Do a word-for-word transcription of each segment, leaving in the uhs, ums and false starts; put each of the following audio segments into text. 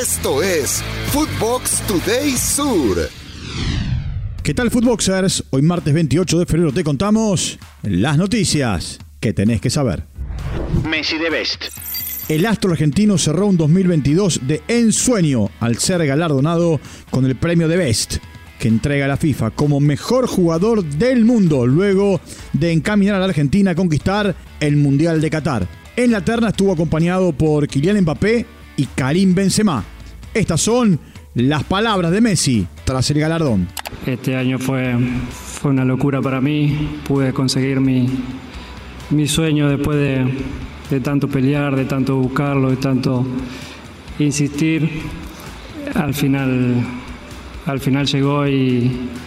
Esto es Footbox Today Sur. ¿Qué tal, Footboxers? Hoy martes veintiocho de febrero te contamos las noticias que tenés que saber. Messi de Best. El astro argentino cerró un dos mil veintidós de ensueño al ser galardonado con el premio de Best que entrega la FIFA como mejor jugador del mundo luego de encaminar a la Argentina a conquistar el Mundial de Qatar. En la terna estuvo acompañado por Kylian Mbappé y Karim Benzema. Estas son las palabras de Messi tras el galardón. Este año fue, fue una locura para mí. Pude conseguir mi, mi sueño después de, de tanto pelear, de tanto buscarlo, de tanto insistir. Al final, al final llegó y,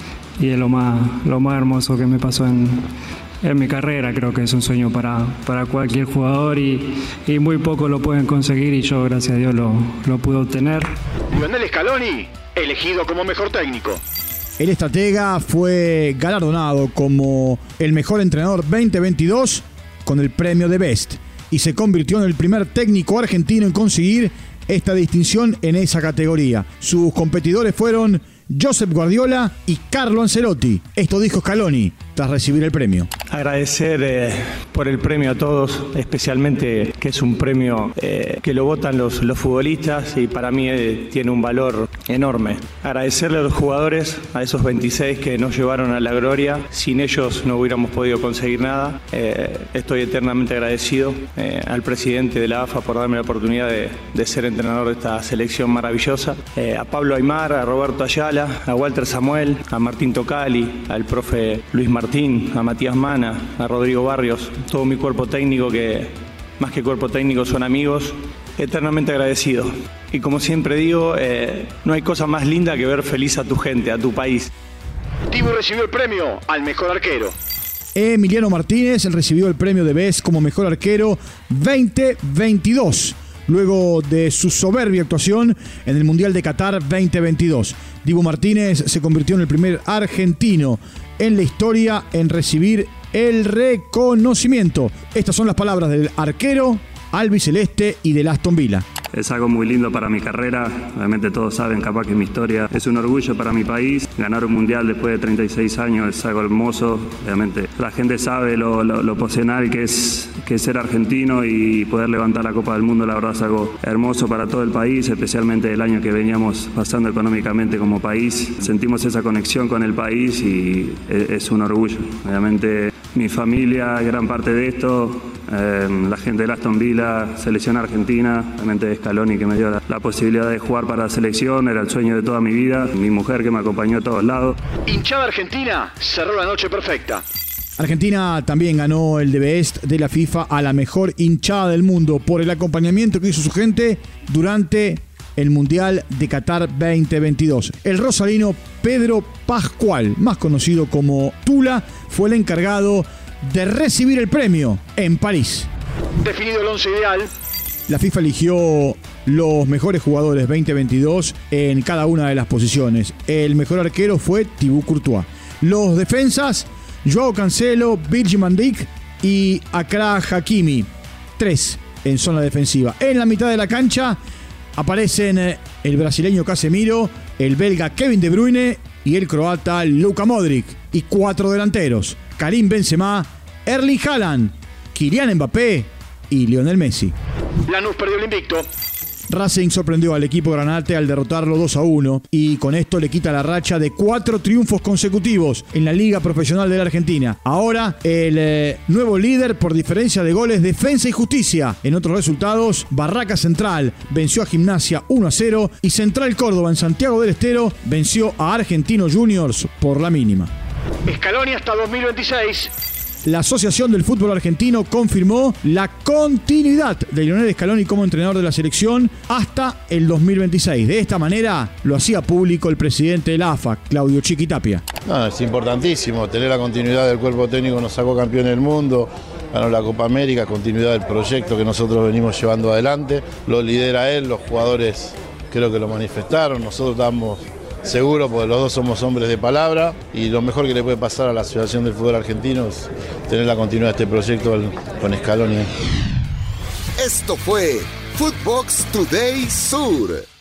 y es lo más, lo más hermoso que me pasó en, en mi carrera. Creo que es un sueño para, para cualquier jugador y, y muy pocos lo pueden conseguir y yo, gracias a Dios, lo, lo pude obtener. Lionel Scaloni, elegido como mejor técnico. El estratega fue galardonado como el mejor entrenador veinte veintidós con el premio de Best y se convirtió en el primer técnico argentino en conseguir esta distinción en esa categoría. Sus competidores fueron Josep Guardiola y Carlo Ancelotti. Esto dijo Scaloni tras recibir el premio. Agradecer eh, por el premio a todos, especialmente que es un premio eh, que lo votan los, los futbolistas y para mí eh, tiene un valor enorme. Agradecerle a los jugadores, a esos veintiséis que nos llevaron a la gloria. Sin ellos no hubiéramos podido conseguir nada. Eh, estoy eternamente agradecido eh, al presidente de la A F A por darme la oportunidad de, de ser entrenador de esta selección maravillosa. Eh, a Pablo Aimar, a Roberto Ayala, a Walter Samuel, a Martín Tocali, al profe Luis Martín, a Matías Mana, a Rodrigo Barrios, todo mi cuerpo técnico que más que cuerpo técnico son amigos, eternamente agradecido. Y como siempre digo, eh, no hay cosa más linda que ver feliz a tu gente, a tu país. Dibu recibió el premio al mejor arquero. Emiliano Martínez recibió el premio de Best como mejor arquero veinte veintidós. Luego de su soberbia actuación en el Mundial de Qatar veinte veintidós. Dibu Martínez se convirtió en el primer argentino en la historia en recibir el reconocimiento. Estas son las palabras del arquero albiceleste y del Aston Villa. Es algo muy lindo para mi carrera, obviamente todos saben, capaz que mi historia es un orgullo para mi país. Ganar un mundial después de treinta y seis años es algo hermoso, obviamente la gente sabe lo, lo, lo pasional que es, que es ser argentino y poder levantar la Copa del Mundo, la verdad es algo hermoso para todo el país, especialmente el año que veníamos pasando económicamente como país. Sentimos esa conexión con el país y es, es un orgullo, obviamente mi familia, gran parte de esto, eh, la gente del Aston Villa, selección argentina, obviamente Scaloni que me dio la, la posibilidad de jugar para la selección, era el sueño de toda mi vida, mi mujer que me acompañó a todos lados. Hinchada argentina cerró la noche perfecta. Argentina también ganó el de Best de la FIFA a la mejor hinchada del mundo por el acompañamiento que hizo su gente durante el Mundial de Qatar veinte veintidós. El rosarino Pedro Pascual, más conocido como Tula, fue el encargado de recibir el premio en París. Definido el once ideal. La FIFA eligió los mejores jugadores veinte veintidós en cada una de las posiciones. El mejor arquero fue Thibaut Courtois. Los defensas, Joao Cancelo, Virgil van Dijk y Achraf Hakimi. Tres en zona defensiva. En la mitad de la cancha aparecen el brasileño Casemiro, el belga Kevin De Bruyne y el croata Luka Modric. Y cuatro delanteros, Karim Benzema, Erling Haaland, Kylian Mbappé y Lionel Messi. Lanús perdió el invicto. Racing sorprendió al equipo granate al derrotarlo dos a uno y con esto le quita la racha de cuatro triunfos consecutivos en la Liga Profesional de la Argentina. Ahora el eh, nuevo líder por diferencia de goles, Defensa y Justicia. En otros resultados, Barraca Central venció a Gimnasia uno a cero y Central Córdoba en Santiago del Estero venció a Argentinos Juniors por la mínima. Scaloni hasta dos mil veintiséis. La Asociación del Fútbol Argentino confirmó la continuidad de Lionel Scaloni como entrenador de la selección hasta el dos mil veintiséis. De esta manera lo hacía público el presidente de la A F A, Claudio Chiqui Tapia. No, es importantísimo tener la continuidad del cuerpo técnico, nos sacó campeón del mundo, ganó la Copa América, continuidad del proyecto que nosotros venimos llevando adelante. Lo lidera él, los jugadores creo que lo manifestaron, nosotros estamos seguros porque los dos somos hombres de palabra y lo mejor que le puede pasar a la Asociación del Fútbol Argentino es tener la continuidad de este proyecto con Scaloni. Esto fue Footbox Today Sur.